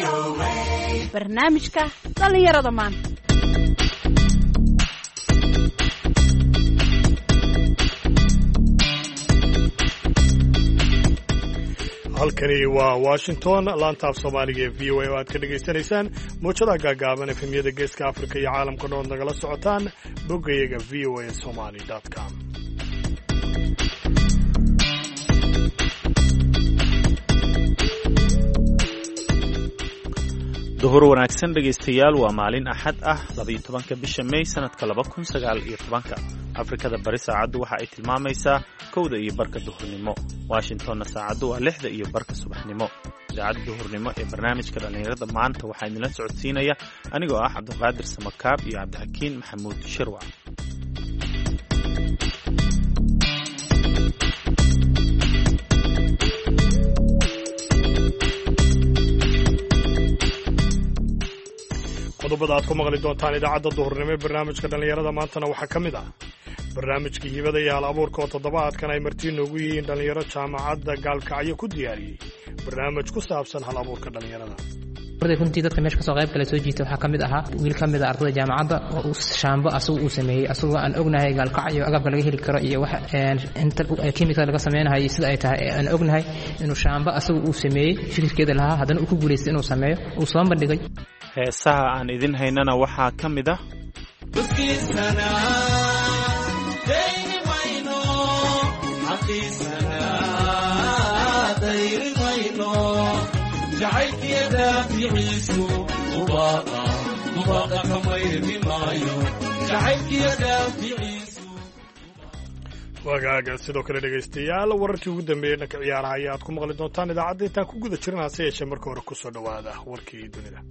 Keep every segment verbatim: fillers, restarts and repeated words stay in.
barnaamijka dhalinyarada maanta. halkani waa Washington, laanta af Soomaaliga ee V O A oo aad ka dhageysanaysaan muujada gaagaaban efemyada geeska Afrika iyo caalamka dhan nagala socotaan boggayaga v o a somali dot com. duhur wanaagsan dhegaystayaal, waa maalin axad ah labayo tobanka bisha May sanadka laba kun sagaal iyo tobanka. Afrikada bari saacaddu waxa ay tilmaamaysaa kowda iyo barka duhurnimo, Washingtonna saacaddu waa lixda iyo barka subaxnimo. idaacadda duhurnimo ee barnaamijka dhalinyarada maanta waxaa idinla socodsiinaya anigoo ah Cabdiqaadir Samakaab iyo Cabdixakiin Maxamuud Shirwac. qodobada aad ku maqli doontaan idaacadda duhurnimo ee barnaamijka dhalinyarada maantana waxaa ka mid ah barnaamijkii hibada iyo hal abuurka oo toddobaadkan ay martii noogu yihiin dhalinyaro jaamacadda gaalkacyo ku diyaariyey barnaamij ku saabsan hal abuurka dhalinyarada. runtii dadka meesha kasoo qayb kale soo jiita waxaa ka mid ahaa wiil ka mid a ardayda jaamacadda oo shaambo asagu uu sameeyey, asagoo aan ognahay gaalkacyo agabka laga heli karo iyo wax inta kimika laga sameynayo sida ay tahay aan ognahay inuu shaambo asagu uu sameeyey, fikirkeeda lahaa, haddana uu ku guulaystay inuu sameeyo, uu soo bandhigay. heesaha aan idin haynana waxaa ka mid ah wagaaga sidoo kale dhegaystayaal, wararkii ugu dambeeyey dhanka ciyaaraha ayaa aad ku maqli doontaan idaacadda intaan ku guda jiran, hase yeeshee marka hore ku soo dhowaada warkii dunida.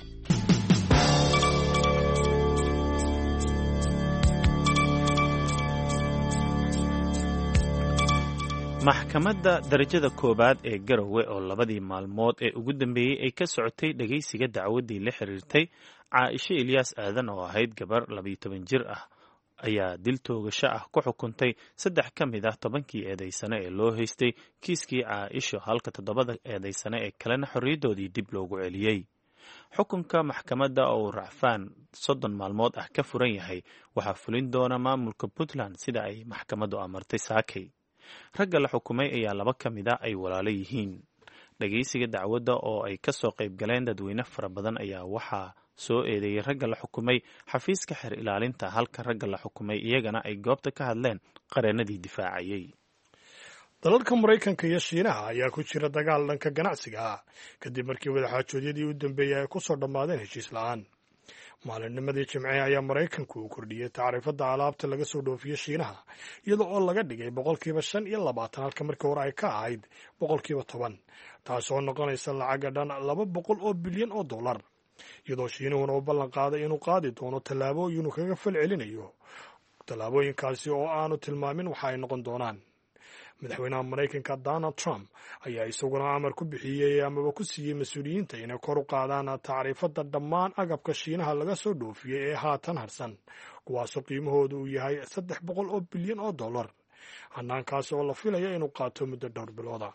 maxkamadda darajada koowaad ee Garowe oo labadii maalmood ee ugu dambeeyey ay ka socotay dhageysiga dacwadii la xiriirtay Caaisha Ilyas Aadan oo ahayd gabar labayo toban jir ah ayaa dil toogasho ah ku xukuntay saddex ka mid ah tobankii eedaysane ee loo haystay kiiskii Caaisha, halka toddobada eedaysane ee kalena xorriyadoodii dib loogu celiyey. xukunka maxkamadda oo racfaan soddon maalmood ah ka furan yahay waxaa fulin doona maamulka Puntland sida ay maxkamaddu amartay saakay. ragga la xukumay ayaa laba ka mid ah ay walaalo yihiin. dhageysiga dacwadda oo ay ka soo qayb galeen dadweyne fara badan ayaa waxaa soo eedeeyey ragga la xukumay xafiiska xeer ilaalinta, halka ragga la xukumay iyagana ay goobta ka hadleen qareenadii difaacayay. dalalka Maraykanka iyo Shiinaha ayaa ku jira dagaal dhanka ganacsiga ah kadib markii wadaxaajoodyadii u dambeeyay ay ku soo dhammaadeen heshiis la'aan. maalinnimadii Jimce ayaa Maraykanku uu kordhiyey tacriifada alaabta laga soo dhoofiyo Shiinaha iyada oo laga dhigay boqolkiiba shan iyo labaatan halka markii hore ay ka ahayd boqolkiiba toban, taasoo noqonaysa lacaga dhan laba boqol oo bilyan oo dollar, iyadoo Shiinuhuna uu ballan qaaday inuu qaadi doono tallaabooyin uu kaga fal celinayo. tallaabooyinkaasi oo aanu tilmaamin waxa ay noqon doonaan. madaxweynaha Maraykanka Donald Trump ayaa isaguna amar ku bixiyey amaba ku siiyey mas-uuliyiinta inay kor u qaadaan tacriifada dhammaan agabka Shiinaha laga soo dhoofiyey ee haatan harsan, kuwaasoo qiimahoodu uu yahay saddex boqol oo bilyan oo dollar. hanaankaasi oo la filayo inuu qaato muddo dhowr bilooda.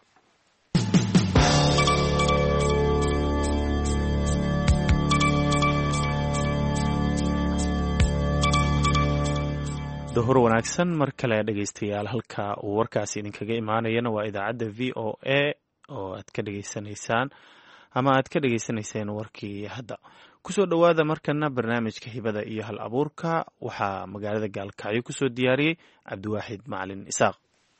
duhur wanaagsan mar kale dhegaystayaal, halka uu warkaasi idinkaga imaanayana waa idaacadda V O A oo aad ka dhegaysanaysaan ama aad ka dhegaysanayseen warkii hadda. kusoo dhowaada markana barnaamijka hibada iyo hal abuurka, waxaa magaalada gaalkacyo kusoo diyaariyey Cabdiwaaxid Macalin Isaaq.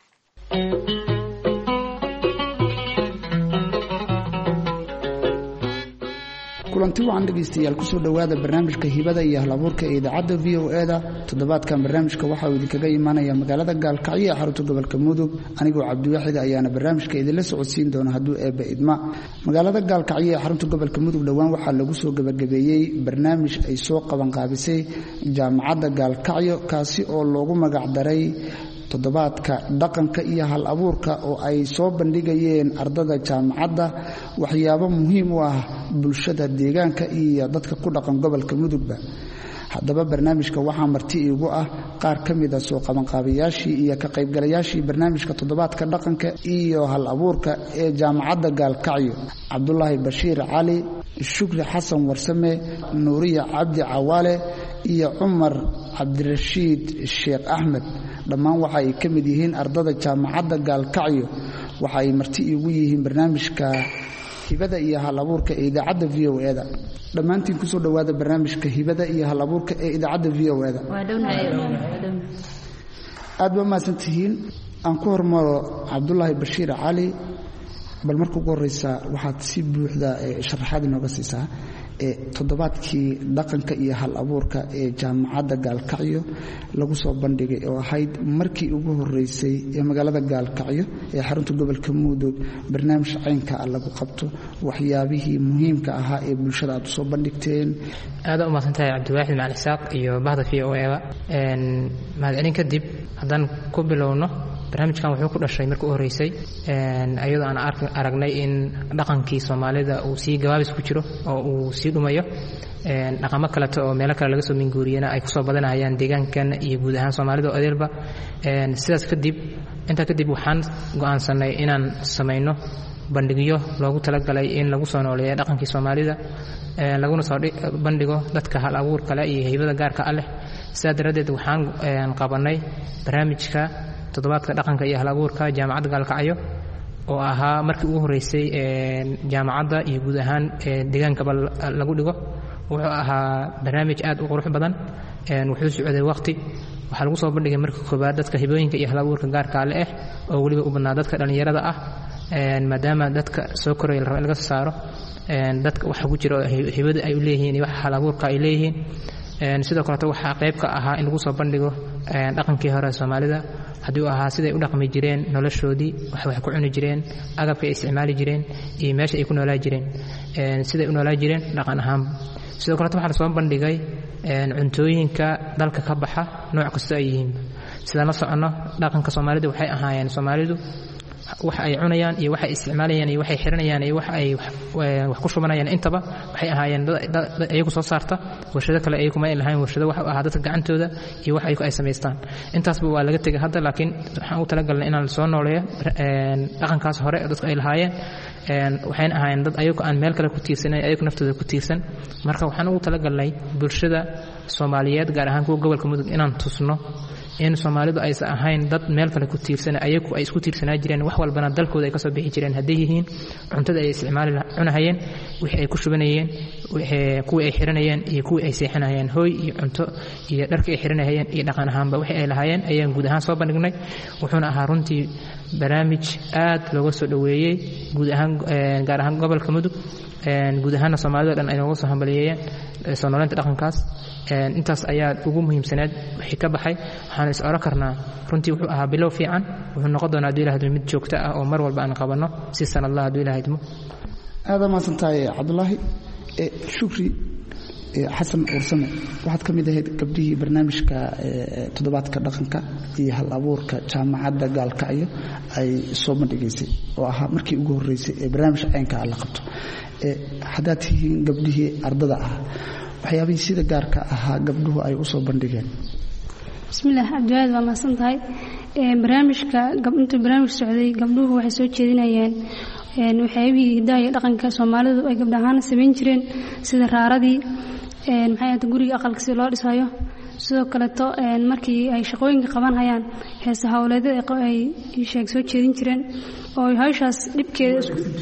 kulanti wacan dhegaystayaal kusoo dhowaada barnaamijka hibada iyo halabuurka ee idaacadda V O A da. toddobaadkan barnaamijka waxa uu idinkaga imaanaya magaalada gaalkacyo ee xarunta gobolka mudug. anigoo Cabdiwaaxid ayaana barnaamijka idinla socodsiin doona hadduu eebba idma. magaalada gaalkacyo ee xarunta gobolka mudug dhowaan waxaa lagu soo gabagabeeyey barnaamij ay soo qabanqaabisay jaamacadda gaalkacyo, kaasi oo loogu magacdaray toddobaadka dhaqanka iyo hal abuurka, oo ay soo bandhigayeen ardada jaamacadda waxyaabo muhiim u ah bulshada deegaanka iyo dadka ku dhaqan gobolka mudugba. haddaba barnaamijka waxaa marti iigu ah qaar ka mid a soo qabanqaabayaashii iyo ka qaybgalayaashii barnaamijka toddobaadka dhaqanka iyo hal abuurka ee jaamacadda gaalkacyo. cabdulaahi bashiir cali shukri xasan warsame nuuriya cabdi cawaale iyo cumar cabdirashiid sheekh axmed dhammaan waxa ay ka mid yihiin ardada jaamacadda gaalkacyo waxa ay marti igu yihiin barnaamijka hibada iyo halabuurka ee idaacadda v o e da dhammaantiin kusoo dhowaada barnaamijka hibada iyo halabuurka ee idaacadda v o e da aad ba mahadsantihiin aan ku hormaro cabdulaahi bashiir cali bal marka ugu horeysa waxaad si buuxda sharaxaad inooga siisaa toddobaadkii dhaqanka iyo hal abuurka ee jaamacadda gaalkacyo lagu soo bandhigay oo ahayd markii ugu horeysay ee magaalada gaalkacyo ee xarunta gobolka mudug barnaamij caynka ah lagu qabto waxyaabihii muhiimka ahaa ee bulshada aad usoo bandhigteen aada u mahadsantahay cabdiwaaxid macali isaaq iyo bahda v o e mahadcelin kadib haddaan ku bilowno barnaamijkan wuxuu ku dhashay markii u horeysay iyadoo aan aragnay in dhaqankii soomaalida uu sii gabaabis ku jiro oo uu sii dhumayo dhaqamo kaleto oo meelo kale laga soo minguuriyana ay kusoo badanahayaan deegaankan iyo guud ahaan soomaalida oo adeelba sidaas kadib intaa kadib waxaan go'aansanay inaan samayno bandhigyo loogu talagalay in lagu soo nooleeyo dhaqankii soomaalida laguna soo bandhigo dadka hal abuur kale iyo haybada gaarka ah leh sidaa daraaddeed waxaan qabanay barnaamijka toddobaadka dhaqanka iyo hal abuurka jaamacadda gaalkacyo oo ahaa markii ugu horeysay jaamacadda iyo guud ahaan deegaankaba lagu dhigo wuxuu ahaa barnaamij aad u qurux badan wuxuu socday waqti waxaa lagu soo bandhigay markii koobaad dadka hibooyinka iyo hal abuurka gaarka ale ah oo weliba u badnaa dadka dhallinyarada ah maadaama dadka soo koraya la rabo in laga soo saaro dadka waxa ku jira hibada ay u leeyihiin iyo waxa hal abuurka ay leeyihiin sidoo kaleto waxaa qayb ka ahaa in lagu soo bandhigo dhaqankii hore soomaalida haddii uu ahaa siday u dhaqmi jireen noloshoodii wax wax ku cuni jireen agabka ay isticmaali jireen iyo meesha ay ku noolaa jireen siday u noolaa jireen dhaqan ahaan sidoo kaleto waxaa la soo bandhigay cuntooyinka dalka ka baxa nooc kasta ay yihiin sidaan la soconno dhaqanka soomaalida waxay ahaayeen soomaalidu wax ay cunayaan iyo waxay isticmaalayaan iyo waxay xiranayaan iyo wax ay wax ku shubanayaan intaba waxay ahaayeen dad ayagu soo saarta warshado kale ayagu ma lahayn warshado wax ahaa dadka gacantooda iyo wax ayagu ay samaystaan intaasba waa laga tegay hadda laakiin waxaan u talagalnay inaan soo nooleeyo dhaqankaas hore dadka ay lahaayeen waxayna ahaayeen dad ayagu aan meel kale ku tiirsanay ayagu naftooda ku tiirsan marka waxaan ugu talagalnay bulshada Soomaaliyeed gaar ahaan kuwa gobolka mudug inaan tusno in Soomaalidu aysan ahayn dad meel kale ku tiirsan ayagu ay isku tiirsanaa jireen wax walbana dalkooda ay ka soo bixi jireen haday yihiin cuntada ay isticmaali cunahayeen wixii ay ku shubanayeen wixii kuwa ay xiranayeen iyo kuwa ay seexanayeen hooy iyo cunto iyo dharka ay xiranayeen iyo dhaqan ahaanba wixii ay lahaayeen ayaan guud ahaan soo bandhignay wuxuuna ahaa runtii barnaamij aad looga soo dhaweeyay guud ahaan gaar ahaan gobolka mudug guud ahaan Soomaalida dhan ay nooga soo hambaliyeeyeen soo nooleynta dhaqankaas intaas ayaa ugu muhiimsaneed wixii ka baxay waxaan is oran karnaa runtii wuxuu ahaa bilow fiican wuxuu noqon doonaa hadii Ilaahay mid joogto ah oo mar walba aan qabanno si sanadlaha hadii Ilaahay idmo aad ma santahay Cabdullaahi shukri xasan ursame waxaad ka mid ahayd gabdhihii barnaamijka toddobaadka dhaqanka iyo hal abuurka jaamacadda gaalkacyo ay soo bandhigaysay oo ahaa markii ugu horeysay ee barnaamij caynka la qabto haddaad tihiin gabdhihii ardada ah waxyaabihii sida gaarka ahaa gabdhuhu ay u soo bandhigeen bismillaah abdiwaad waa mahadsan tahay barnaamijka intuu barnaamij socday gabdhuhu waxay soo jeedinayeen waxyaabihii hidaha iyo dhaqanka Soomaalidu ay gabdhahaan sameyn jireen sida raaradii maxay ahayd guriga aqalka si loo dhisayo sidoo kale to markii ay shaqooyinka qaban hayaan heesa hawleedada ay sheeg soo jeedin jireen oo hawshaas dhibkeeda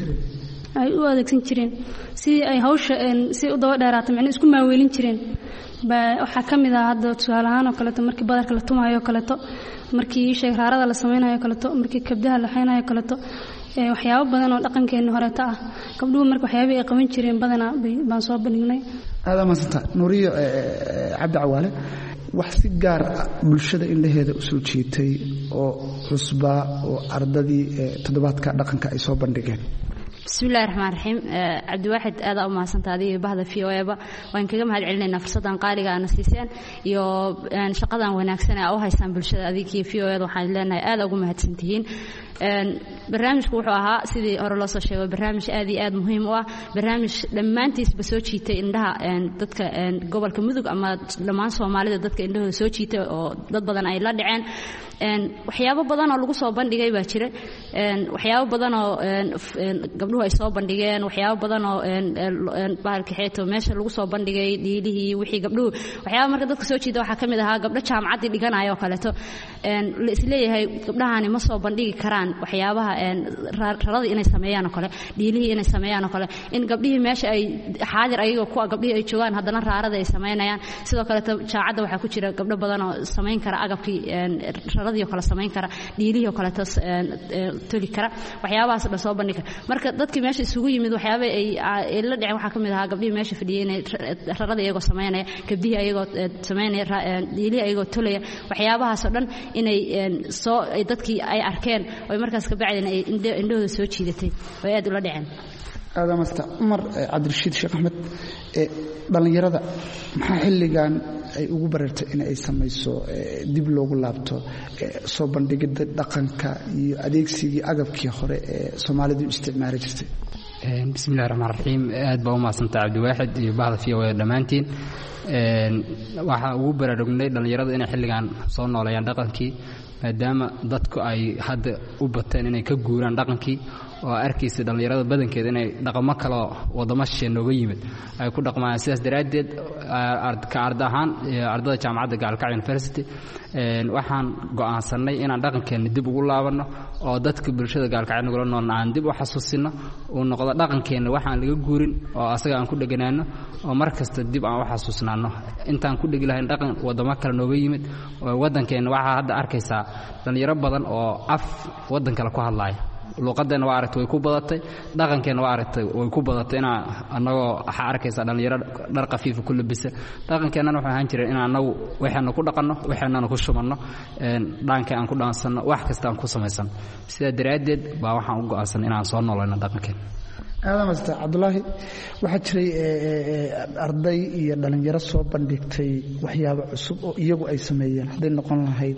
ay u adeegsan jireen si ay hawsha si u daba dheeraato macna isku maaweelin jireen ba waxa kamid ah hadda tusaalahaan oo kale markii badarka la tumayo kale to markii sheeg raarada la sameeynayo kale to markii kabdaha la xaynayo kale to waxyaabo badan oo dhaqankeena hore ta ah gabdhuhu markii waxyaabo ay qaban jireen badana baan soo bandhignay aad ma santa nuuriyo cabdi cawaale wax si gaar bulshada indhaheeda u soo jeetay oo cusba oo ardadii toddobaadka dhaqanka ay soo bandhigeen bismillaahir rahmaanir rahiim abdi waaxid aad u mahadsantahay bahda V O A ba waan kaga mahad celinayna fursadan qaaliga aan siiseen iyo shaqadan wanaagsan ee u haysan bulshada adigii V O A waxaan leenahay aad ugu mahadsantihiin barnaamijku wuxuu ahaa sidii hore loo soo sheegay barnaamij aad iyo aad muhiim u ah barnaamij dhammaantiisba soo jiitay indhaha dadka gobolka mudug ama dhammaan soomaalida dadka indhahooda soo jiitay oo dad badan ay la dhaceen waxyaabo badan oo lagu soo bandhigay baa jira waxyaabo badan oo gabdhuhu ay soo bandhigeen waxyaabo badan oo bahalka xeeto meesha lagu soo bandhigay dhiilihii wixii gabdhuhu waxyaabo marka dadka soo jiita waxaa ka mid ahaa gabdho jaamacadii dhiganaya oo kaleeto la isleeyahay gabdhahani ma soo bandhigi karaan waxyaabaha rarada inay sameeyaan oo kale dhiilihii inay sameeyaan oo kale in gabdhihii meesha ay xaadir ayagoo kuwa gabdhihii ay joogaan haddana raarada ay sameynayaan sidoo kaleeto jaamacadda waxaa ku jira gabdho badan oo samayn kara agabkii raradii oo kale samayn kara dhiilihii oo kaleeto toli kara waxyaabahaas dhan soo bandhigi kara marka dadkii meesha isugu yimid waxyaaba ay la dhaceen waxaa ka mid ahaa gabdhihii meesha fadhiyey inay rarada iyagoo sameynaya gabdhihii ayagoo sameynaya dhiilihii ayagoo tolaya waxyaabahaas oo dhan inay soo ay dadkii ay arkeen oo markaas ka bacdeen ay indhahooda soo jiidatay oo aad ula dhaceen aadamasta Umar Cabdirashiid Sheekh Axmed ee dhalinyarada maxaa xilligan ay ugu bareertay in ay samayso dib loogu laabto soo bandhigida dhaqanka iyo adeegsigii agabkii hore ee Soomaalidu isticmaali jirtay bismillaahir rahmaanir rahiim aad baa u mahadsantahay Cabdiwaaxid iyo bahda fiyo dhamaantiin een waxa ugu baraarugnay dhalinyarada inay xilligan soo nooleeyaan dhaqankii maadaama dadku ay hadda u bateen inay ka guuraan dhaqankii oo arkaysa dhalinyarada badankeeda inay dhaqamo kale wadamo shisheeye nooga yimid ay ku dhaqmaan sidaas daraadeed ka arday ahaan ardayda jaamacadda Gaalkacyo University een waxaan go'aansanay inaan dhaqankeena dib ugu laabano oo dadka bulshada Gaalkacyo nagula nool aan dib u xasuusino oo noqdo dhaqankeena waxaan laga guurin oo asaga aan ku dhaganaano oo markasta dib aan u xasuusnaano intaan ku dhigi lahayn dhaqan wadamo kale nooga yimid oo wadankeena waxa hadda arkaysa dhalinyaro badan oo af wadan kale ku hadlaya luqadeena waa aragtay way ku badatay dhaqankeena waa aragtay way ku badatay ina anagoo waxa arkaysa dhalinyaro dhar qafiif ku labisa dhaqankeena waxa ahaan jiray in anagu waxaanu ku dhaqanno waxaanu ku shumano een dhaanka aan ku dhaansano wax kasta aan ku sameeysan sida daraadeed baa waxaan u go'aansan inaan soo nooleyno dhaqankeena aadamasta Cabdullaahi waxa jiray arday iyo dhalinyaro soo bandhigtay waxyaabo cusub oo iyagu ay sameeyeen haday noqon lahayd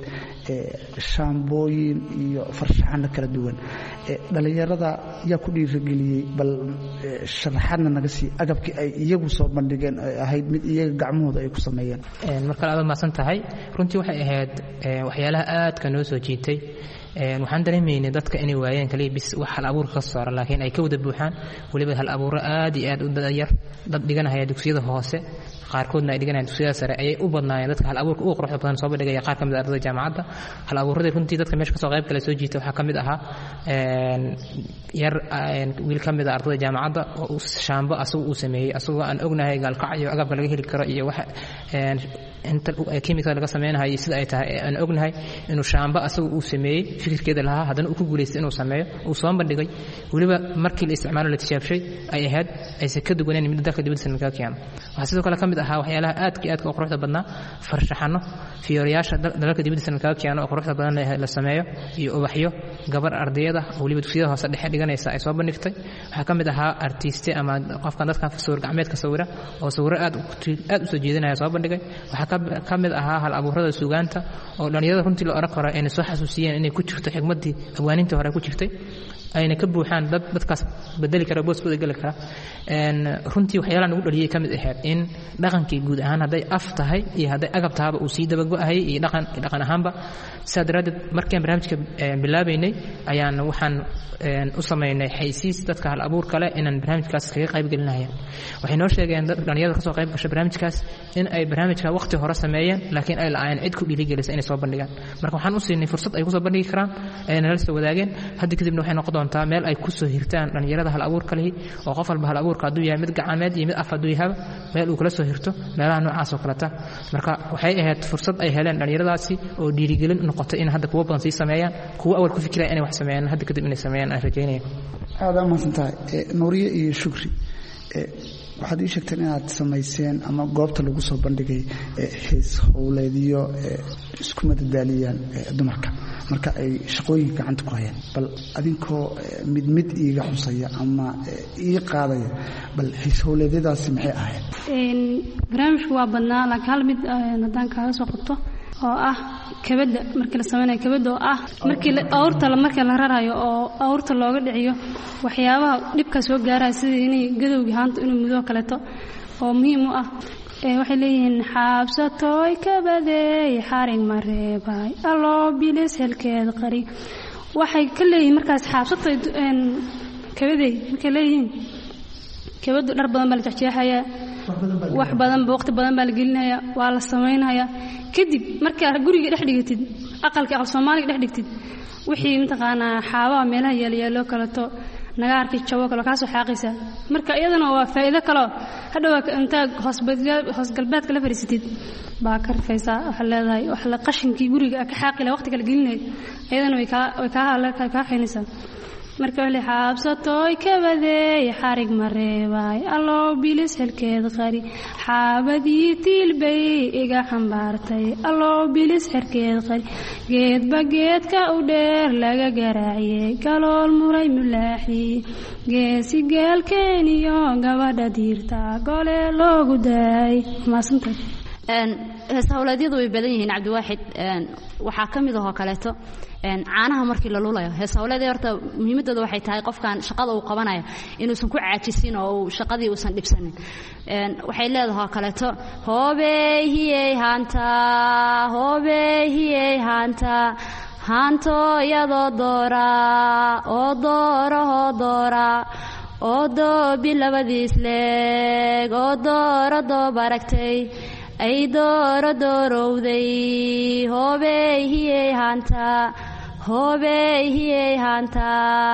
shaambooyin iyo farshaxan kala duwan dhalinyarada yaa ku dhiirigeliyay bal sharaxadna naga sii agabkii ay iyagu soo bandhigeen ahayd mid iyaga gacmahooda ay ku sameeyeen marka aad maasan tahay runtii waxay ahayd waxyaalaha aad ka noo soo jiitay waxaan dareemaynay dadka inay waayeen kaliya bis wax hal abuur ka soo laakiin ay ka wada buuxaan waliba hal abuur aad iyo aad u dadayar dad dhiganaya dugsiyada hoose qaarkoodna ay dhiganayaan dugsiyada sare ayay u badnaayeen dadka hal abuurka ugu quruxda badan soo bandhigaya qaar kamid ah ardayda jaamacadda hal abuurada runtii dadka meesha ka soo qayb kale soo jiitay waxa kamid ahaa een yar wiil kamid ah ardayda jaamacadda oo shaambo asagu uu sameeyay asagoo aan ognahay Gaalkacyo agabka laga heli karo iyo waxa een inta chemical laga sameeyay sida ay tahay aan ognahay inuu shaambo asagu uu sameeyay fikirkeeda lahaa hadana uu ku guuleystay inuu sameeyo uu soo bandhigay waliba markii la isticmaalo la tijaabshay ay ahayd ay si ka duwaneen mid dalka dibadda ka keenay waxa sidoo kale kamid ahaa waxyaalaha aadka aadka u quruxda badnaa farshaxano fiyooriyaasha dalka dibadda ka keenay oo quruxda badan la sameeyo iyo ubaxyo gabar ardayda waliba dugsiyada hoose dhexe dhiganaysa ay soo bandhigtay waxa kamid ahaa artiste ama qofkan dadka sawir gacmeedka sawira oo sawiro aad aad u soo jeedinaya soo bandhigay waxa kamid ahaa hal abuurada suugaanta oo dhalinyarada runtii la oran karo inay soo xasuusiyeen inay ku jirto xigmadii awaanintii hore ku jirtay ayna ka buuxaan dad dadkaas bedeli kara booskooda gali kara een runtii waxyaalaha nagu dhaliyay kamid ahayd in dhaqankii guud ahaan haday af tahay iyo haday agab tahay uu sii daba go'ahay iyo dhaqan dhaqan ahaanba sadraad markii barnaamijka bilaabaynay ayaan waxaan u sameeynay xaysiis dadka hal abuur kale inaan barnaamijkaas kaga qayb galinayo waxay noo sheegeen dad dhalinyarada ka soo qayb gashay barnaamijkaas in ay barnaamijka waqti hore sameeyeen laakiin ay la'aan cid ku dhiirigelisay inay soo bandhigaan marka waxaan u siinay fursad ay ku soo bandhigi karaan ayna la soo wadaageen hadda kadibna waxay noqon doontaa meel ay ku soo hirtaan dhalinyarada hal abuur kale oo qof walba hal abuurka haduu yahay mid gacmeed iyo mid af haduu yahay meel uu kala soo hirto meelaha noocaas oo kale ta marka waxay ahayd fursad ay heleen dhalinyaradaasi oo dhiirigelin noqotay in hadda kuwa badan sii sameeyaan kuwa awal ku fikiraya inay wax sameeyaan hadda kadib inay sameeyaan aan rajaynaya aad ama santahay Nuuriye iyo Shukri waxaad ii sheegteen inaad samayseen ama goobta lagu soo bandhigay hees howleediyo isku madadaaliyaan dumarka marka ay shaqooyinka gacanta ku hayaan bal adinkoo mid mid iiga xusaya ama ii qaadaya bal hees howleedyadaasi maxay ahayd een barnaamijku waa badnaa laakiin hal mid haddaan kaaga soo qabto oo ah kabada markii la sameeyo kabada oo ah markii awrta la markii la rarayo oo awrta looga dhiciyo waxyaabaha dhibka soo gaaray sida inay gadowga haanta inuu mudo kaleeto oo muhiim u ah ee waxay leeyihiin xaabsatooy kabadeey xarig mareebay aloo bilis helkeed qari waxay ka leeyihiin markaas xaabsatooy een kabadeey markay leeyihiin kabadu dhar badan baa la jeexjeexaya wax badan waqti badan baa la gelinaya waa la sameynaya kadib marka guriga dhex dhigtid aqalka aqal Soomaaliga dhex dhigtid wixii intaqaana xaaba meelaha yeel yeelo kala to naga arkay jawo kala ka soo xaaqaysa marka iyadana waa faa'iido kale hadhow inta hoosbadgal hoosgalbeedka la fariisatid baa ka rafaysa waxa leedahay wax la qashinkii guriga ka xaaqila waqti kala gelinay iyadana way ka way ka halka ka xinaysa marka wali xaabsatooy kabadeey xarig mareebay aloo bilis helkeed qari xaabadii tilbay iga xambaartay aloo bilis helkeed qari geedba geedka u dheer laga garaaciyay galool muray mulaaxi geesi geelkeeniyo gabadha diirta gole loogu daay maasanta een heesawladyadu way badan yihiin Cabdiwaaxid een waxa kamid ah kaleeto een caanaha markii la lulayo heesawladii horta muhiimadooda waxay tahay qofkan shaqada uu qabanayo inuusan ku caajisin oo shaqadii uusan dhibsanin een waxay leedahay kaleeto hoobeeyay hanta hoobeeyay hanta hanto yado doora oo doora oo doora oo doo bilabadiis leeg oo doora doo baragtay ay dooro doorowday hoobeeyay hanta hoobeeyay hanta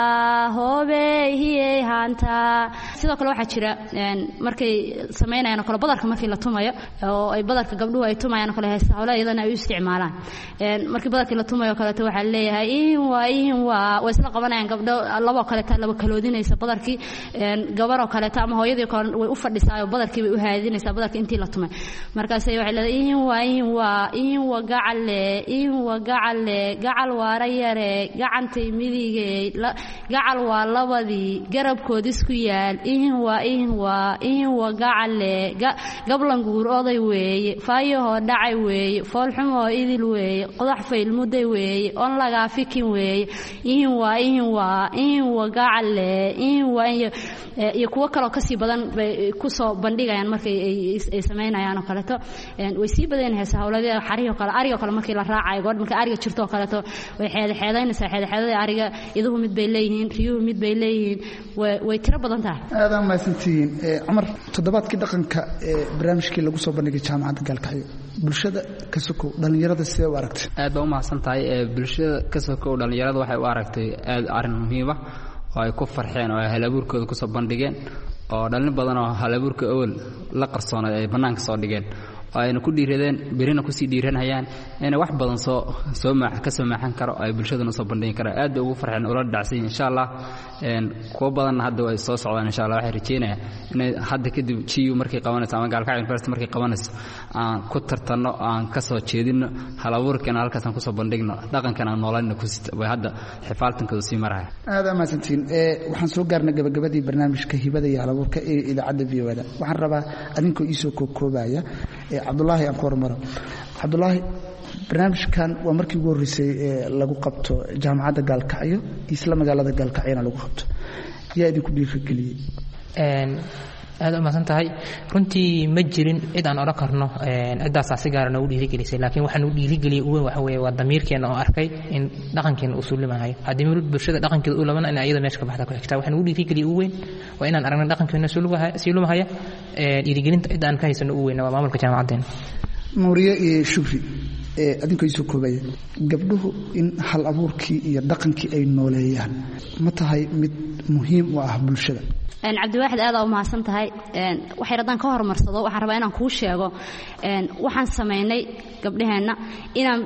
hoobeeyay hanta sidoo kale waxa jira een markay sameynayaan kala badarka markii la tumayo oo ay badarka gabdhuhu ay tumayaan kala heesawla iyadana ay isticmaalaan een markii badarka la tumayo kala waxa leeyahay in waa in waa way isla qabanayaan gabdho laba kale ta laba kaloodinaysa badarkii een gabar oo kale ta ama hooyadii kale way u fadhisaa badarkii way u haadinaysaa badarka intii la tumay markaas ay waxay leedahay in waa in waa in waa gacalle in waa gacalle gacal waaray yare gacantay midigay gacal waa labadii garabkood isku yaal in waa in waa in waa gacalle gablan guur oday weeye faayaho dhacay weeye foolxumo idil weeye qodax fayl muday weeye on laga fikin weeye in waa in waa in waa gacalle in waa iyo kuwa kale oo kasii badan bay ku soo bandhigayaan markay ay sameynayaan oo kale to way sii badan heesawladii xariyo kale ariyo kale markii la raacayo god markay ariga jirto kale to way xeed xeedaynaysaa xeed xeedada ariga iduhu mid bay leeyihiin riyuhu mid bay leeyihiin way tiro badan tahay aad aan mahadsantihiin Cumar toddobaadkii dhaqanka ee barnaamijkii lagu soo bandhigay jaamacadda Gaalkacyo bulshada ka sokow dhalinyarada sidee u aragtay aad baa u mahadsantahay bulshada ka sokow dhalinyarada waxay u aragtay aad arin muhiim ah oo ay ku farxeen oo ay halabuurkooda ku soo bandhigeen oo dhalin badan oo halabuurka awal la qarsoonay ay banaanka soo dhigeen ayna ku dhiiradeen berina ku sii dhiiranayaan in wax badan soo soo maax ka soo maaxan karo ay bulshadana soo bandhigin kara aad ugu farxeen oo la dhacsan insha Allah een kuwa badan hadda way soo socdaan insha Allah waxay rajeynayaan in hadda kadib jiyo markay qabanayso ama Gaalkacyo University markay qabanayso aan ku tartano aan ka soo jeedino halabuurkan halkaas aan ku soo bandhigno dhaqankan aan noolayno ku sii way hadda xifaaltankooda sii maraya aad ama santiin ee waxaan soo gaarnay gabagabadii barnaamijka hibada iyo halabuurka ee idaacadda V O A waxaan rabaa adinkoo isoo koobaya Cabdullaahi Akoormaro Cabdullaahi barnaamijkan waa markii ugu horeysay ee lagu qabto jaamacadda Gaalkacyo isla magaalada Gaalkacyona lagu qabto yaa idinku dhiirigeliyay een aad u mahadsantahay runtii ma jirin cid aan oran karno een cidaas si gaar ah u dhiirigelisay laakiin waxaan u dhiirigeliyay ugu waxa weeye waa damiirkeena oo arkay in dhaqankeena uu suulimahay hadii mid bulshada dhaqankeeda uu labana in ayada meesha ka baxda ku xigta waxaan u dhiirigeliyay ugu weyn waa inaan aragno dhaqankeena suulimahay suulimahay ee dhiirigelinta cid aan ka haysano ugu weyn waa maamulka jaamacadeena Nuuriye iyo Shukri ee adinkoo isoo koobaya gabdhuhu in hal abuurkii iyo dhaqankii ay nooleeyaan ma tahay mid muhiim u ah bulshada een Cabdiwaaxid aad u mahadsan tahay een waxay radaan ka hormarsado waxaan rabaa inaan kuu sheego een waxaan sameeynay gabdhaheena inaan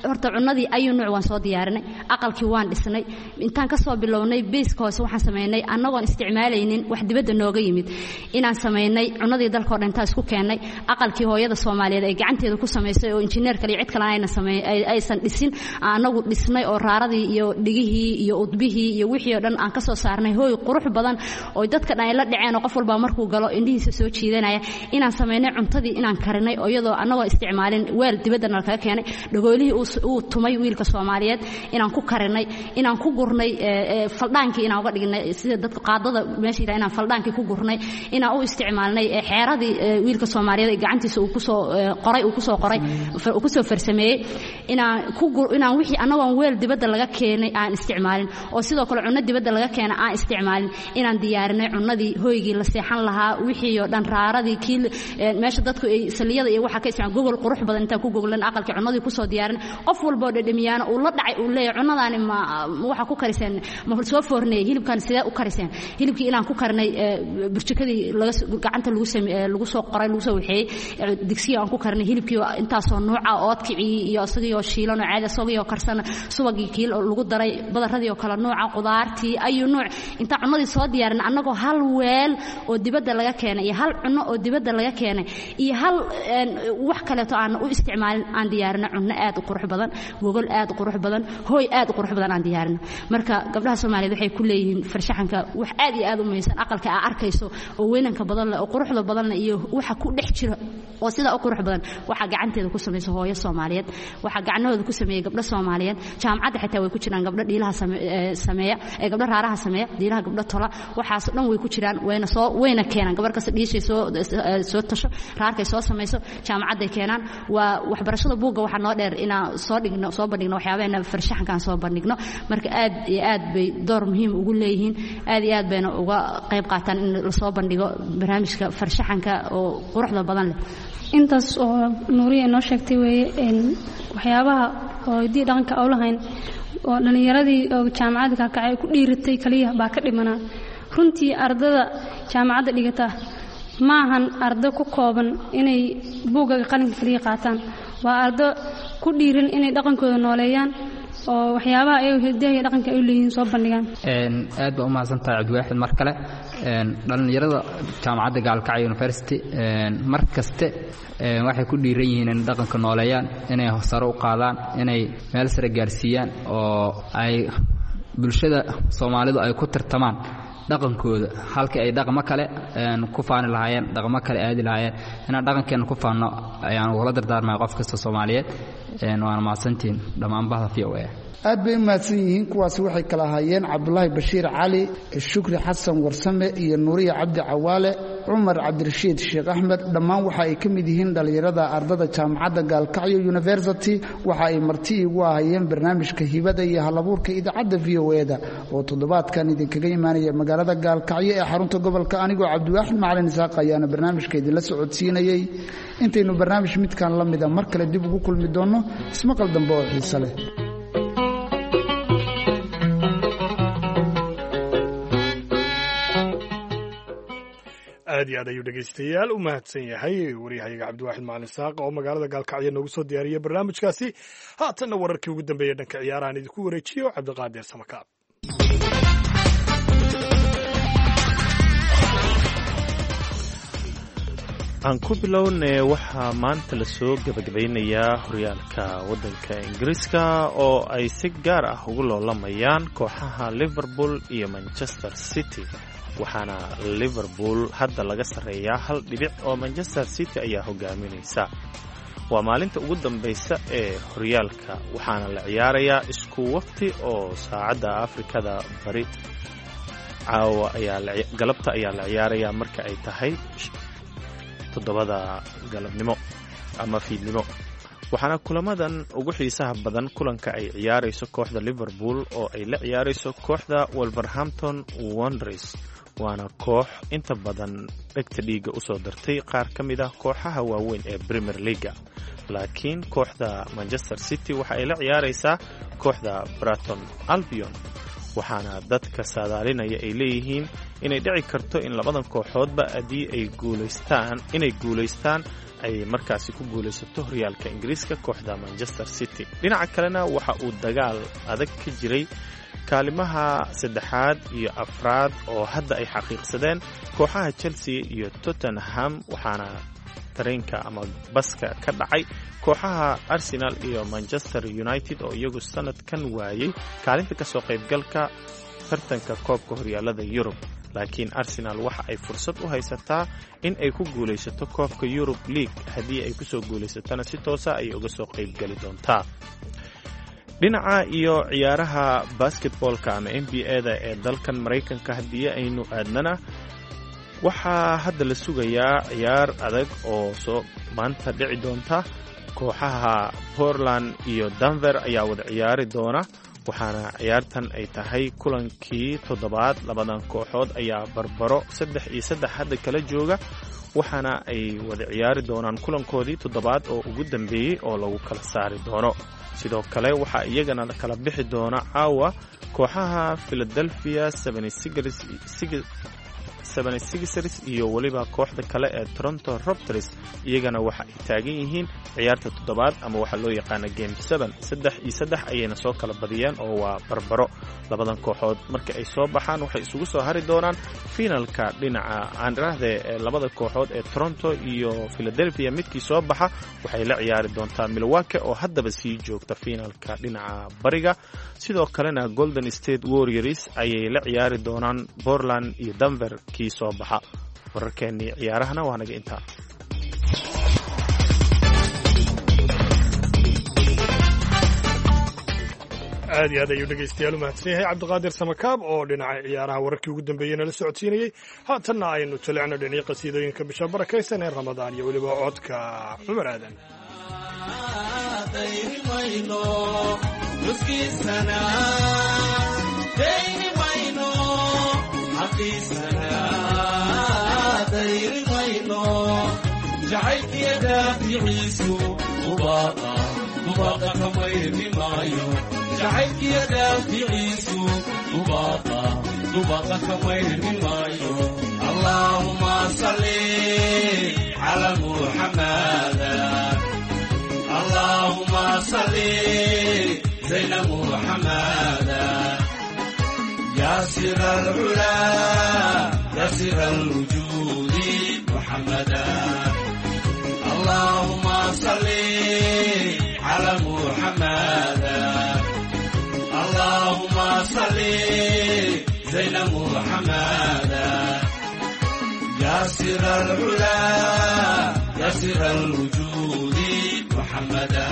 horta cunadii ayuu nooc waan soo diyaarinay aqalkii waan dhisnay intaan ka soo bilownay base hoose waxaan sameynay annagoon isticmaalaynin wax dibadda nooga yimid inaan sameynay cunadii dalka oo dhan intaan isku keennay aqalkii hooyada Soomaaliyeed ay gacanteeda ku sameysay oo injineer kale cid kale ayna sameey aysan dhisin annagu dhisnay oo raaradii iyo dhigihii iyo udbihii iyo wixii oo dhan aan ka soo saarnay hooy qurux badan oo dadka dhan ay la dhaceen oo qof walba markuu galo indhihiisa soo jiidanaya inaan sameynay cuntadii inaan karinay oo iyadoo annagoo isticmaalin weel dibadda nalka keenay dhagoolihii uu tumay wiilka Soomaaliyeed inaan ku karinay inaan ku gurnay faldhaankii inaan uga dhignay sida dadka qaadada meesha inaan faldhaankii ku gurnay inaan u isticmaalnay xeeradii wiilka Soomaaliyeed gacantiisa uu ku soo qoray uu ku soo qoray uu ku soo farsameeyay inaan ku inaan wixii annagoo weel dibadda laga keenay aan isticmaalin oo sidoo kale cunno dibadda laga keenay aan isticmaalin inaan diyaarinay cunnadii hooygii la seexan lahaa wixii oo dhan raaradii kiil meesha dadku ay saliyada iyo waxa ka isticmaal Google qurux badan inta ku googlan aqalka cunnadii ku soo diyaarin qof walba oo dhadhamiyana uu la dhacay uu leeyahay cunnadaani ma waxa ku kariseen ma soo foornay hilibkan sida u kariseen hilibkii inaan ku karnay burjikadii laga gacanta lagu sameeyay lagu soo qoray lagu soo waxay digsiga aan ku karnay hilibkii intaas oo nooca oodkicii iyo asagii oo shiilan oo caadi asagii oo karsan subagii kiil oo lagu daray badaradii oo kala nooca qudaartii ayu nooc inta cunnadii soo diyaarin annagoo hal weel oo dibadda laga keenay iyo hal cunno oo dibadda laga keenay iyo hal wax kale oo aan u isticmaalin aan diyaarinay cunno aad u qurux badan gogol aad u qurux badan hooy aad u qurux badan aan diyaarinay marka gabdhaha Soomaaliyeed waxay ku leeyihiin farshaxanka wax aad iyo aad u muhiimsan aqalka aad arkayso oo weynanka badan leh oo quruxda badan leh iyo waxa ku dhex jira oo sida u qurux badan waxa gacanteeda ku sameeyay hooyo Soomaaliyeed waxa gacanahooda ku sameeyay gabdho Soomaaliyeed jaamacadda xitaa way ku jiraan gabdho dhiilaha sameeya ee gabdho raaraha sameeya dhiilaha gabdho tola waxaas dhan way ku jiraan wayna soo wayna keenan gabar kasta dhiishay soo soo tasho raarkay soo sameeyso jaamacadda keenan waa waxbarashada buuga waxa noo dheer inaan soo dhigno soo bandhigno waxyaabaha farshaxankan soo bandhigno marka aad iyo aad bay door muhiim ugu leeyihiin aad iyo aad bayna uga qayb qaataan in la soo bandhigo barnaamijka farshaxanka oo quruxda badan leh intaas oo Nuuriye noo sheegtay weeye in waxyaabaha oo idii dhaqanka oo lahayn oo dhalinyaradii oo jaamacadda ka kacay ku dhiiratay kaliya baa ka dhimanaa runtii ardada jaamacadda dhigata maahan ardo ku kooban inay buugaga qalinka kaliya qaataan waa ardo ku dhiiran inay dhaqankooda nooleeyaan oo waxyaabaha ay hidaha iyo dhaqanka ay leeyihiin soo bandhigaan een aad baa u mahadsantahay Cabdiwaaxid mar kale een dhalinyarada jaamacadda Gaalkacyo University een mar kaste een waxay ku dhiiran yihiin in dhaqanka nooleeyaan inay sare u qaadaan inay meel sare gaarsiiyaan oo ay bulshada Soomaalidu ay ku tartamaan dhaqankooda halkii ay dhaqamo kale een ku faani lahaayeen dhaqamo kale aadi lahaayeen inaan dhaqankeena ku faano ayaan wada dardaarmay qof kasta Soomaaliyeed een waana mahadsantiin dhammaan bahda V O A aad bay mahadsan yihiin kuwaas waxay kala hayeen Cabdullaahi Bashiir Cali Shukri Xasan Warsame iyo Nuuriye Cabdi Cawaale Umar Cabdirashiid Sheekh Ahmed dhammaan waxa ay kamid yihiin dhalinyarada ardada jaamacadda Gaalkacyo University waxa ay marti ugu ahayeen barnaamijka hibada iyo halabuurka idaacadda V O A da oo toddobaadkan idinkaga imaanaya magaalada Gaalkacyo ee xarunta gobolka anigoo Cabdiwaaxid Macalin Isaaq ayaana barnaamijkeedii la socodsiinayay intaynu barnaamij midkan la mid ah mar kale dib ugu kulmi doono ismaqal dambe oo xiiso leh aad iyo aad ayuu dhegaystayaal u mahadsan yahay waryahayaga Cabdiwaaxid Macalin Isaaq oo magaalada Gaalkacyo noogu soo diyaariyay barnaamijkaasi haatanna wararkii ugu dambeeyay dhanka ciyaarahan idinku wareejiyo Cabdiqaadir Samakaab aan ku bilownay waxaa maanta la soo gabagabeynayaa horyaalka waddanka Ingiriiska oo ay si gaar ah ugu loolamayaan kooxaha Liverpool iyo Manchester City waxaana Liverpool hadda laga sareeyaa hal dhibic oo Manchester City ayaa hogaaminaysa waa maalinta ugu dambaysa ee horyaalka waxaana la ciyaarayaa isku waqti oo saacadda Afrikada bari caawa ayaa galabta ayaa la ciyaarayaa marka ay tahay toddobada galabnimo ama fiidnimo waxaana kulamadan ugu xiisaha badan kulanka ay ciyaarayso kooxda Liverpool oo ay la ciyaarayso kooxda Wolverhampton Wanderers waana koox inta badan dhegta dhiiga usoo dartay qaar ka mid ah kooxaha waaweyn ee Premier League laakiin kooxda Manchester City waxa ay la ciyaaraysaa kooxda Brighton Albion waxaana dadka saadaalinaya ay leeyihiin inay dhici karto in labadan kooxoodba haddii ay guulaystaan inay guulaystaan ay markaasi ku guulaysato horyaalka ingiriiska kooxda manchester city. dhinaca kalena waxa uu dagaal adag ka jiray kaalimaha saddexaad iyo afraad oo hadda ay xaqiiqsadeen kooxaha chelsea iyo tottenham, waxaana tareenka ama baska ka dhacay kooxaha arsenal iyo manchester united oo iyagu sanadkan waayey kaalinta kasoo qaybgalka tartanka koobka horyaalada yurub. laakiin arsenal waxa ay fursad u haysataa in ay ku guulaysato koobka yurub league. haddii ay kusoo guulaysatana si toosa ayay uga soo qaybgali doontaa. dhinaca iyo ciyaaraha basketballka ama n b a-da ee dalkan maraykanka haddii aynu aadnana waxaa hadda la sugayaa ciyaar adag oo soo maanta dhici doonta. kooxaha Portland iyo Denver ayaa wada ciyaari doona, waxaana ciyaartan ay tahay kulankii toddobaad. labadan kooxood ayaa barbaro saddex iyo saddex hadda kala jooga, waxaana ay wada ciyaari doonaan kulankoodii toddobaad oo ugu dambeeyey oo lagu kala saari doono. sidoo kale waxaa iyagana kala bixi doona caawa kooxaha Philadelphia seventy-sixers iyo weliba kooxda kale ee Toronto Raptors. iyagana waxa ay taagan yihiin ciyaarta toddobaad ama waxa loo yaqaan game seven. saddex iyo saddex ayayna soo kala badiyeen oo waa barbaro. labadan kooxood marka ay soo baxaan waxay isugu soo hari doonaan finalka dhinaca aan raahde ee labada kooxood ee Toronto iyo Philadelphia. midkii soo baxa waxay la ciyaari doontaa Milwaukee oo haddaba sii joogta finalka dhinaca bariga. sidoo kalena Golden State Warriors ayay la ciyaari doonaan Portland iyo Denver kii soo baxa. wararkeennii ciyaarahana waa naga intaa. aad iyo aad ayuu dhegaystayaal u mahadsan yahay cabdiqaadir samakaab oo dhinaca ciyaaraha wararkii ugu dambeeyeyna la socodsiinayey. haatanna aynu talicno dhinacii qasiidooyinka bisha barakaysan ee ramadaan iyo weliba codka cumar aadan. جعلك يا دافعيس طباقة طباقة كوين مايو. اللهم صل على محمد، اللهم صل زين محمد، يا سر العلا يا سر الوجود محمدا. اللهم صل على محمد، اللهم صل زين محمد، يا سر العلا يا سر الوجود محمدا.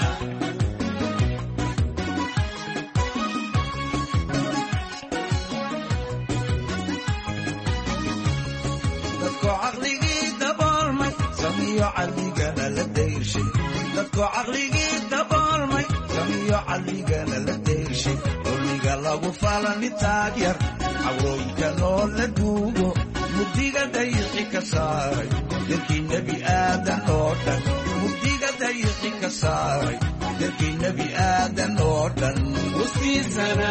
dadku caqligii daboolmay samiyo caqligana la dayrshay, dadku caqligii daboolmay samiyo caqligana la dayrshay. dulliga lagu falani taagyar cawrooyinka noo la duugo, mugdiga dayiqi ka saaray dadkii nebi aadan oo dhan, mugdiga dayiqi ka saaray dadkii nebi aadan oo dhan. ustiisana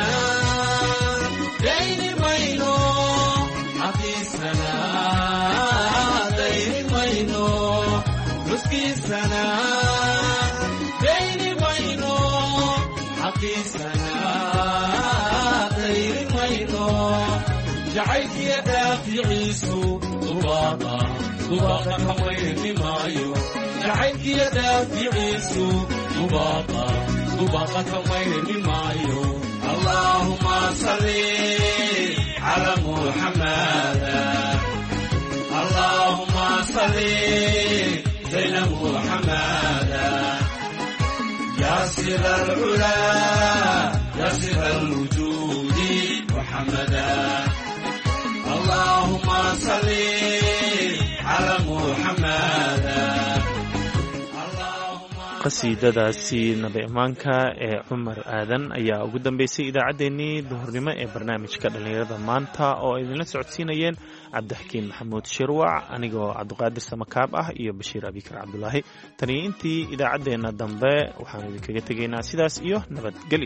dayni mayno xaqiisana dayni mayno, ustiisana dayni mayno xaqiisana dayni mayno. جعلك يا دافعيس طباقة طباقة كوين مايو، جعلك يا دافعيس طباقة طباقة كوين مايو. اللهم صل على محمد، اللهم صل زين محمد، يا سر العلا يا سر الوجود محمدا. اللهم صل على محمد. qasiidadaasi nabi imaanka ee cumar aadan ayaa ugu dambeysay idaacaddeenii duhurnimo ee barnaamijka dhallinyarada maanta oo idinla socodsiinayeen cabdixakiin maxamuud shirwac, anigoo cabdiqaadir samakaab ah iyo bashiir abikar cabdulaahi. taniyo intii idaacaddeenna dambe waxaanu idinkaga tegaynaa sidaas iyo nabadgelyo.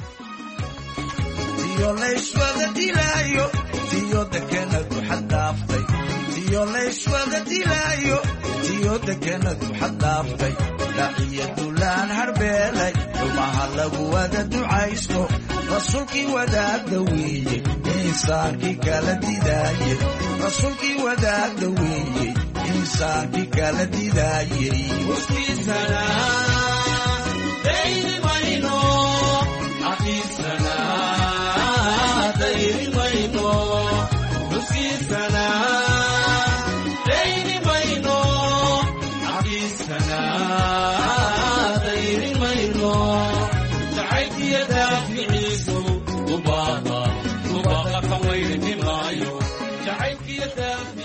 tiyo leeshwada dilaayo tiyo dekenadu xaddaaftay, tiyo leeshwada dilaayo iyo deganadu xadaaftay daciya dulaan harbeelay xumaha lagu wada ducaysto rasuulkii wadaagda weeye insaankii kala didaayey rasuulkii wadaagda weeye insaankii kala didaayey uskiisana dayni mayno caqiisana dayni mayno uskiisana dayni mayno caqiisana dayni mayno jacaylkiya daaficiisu ubaada ubaqa qawaynimaayo jacaylkiya daaficiisu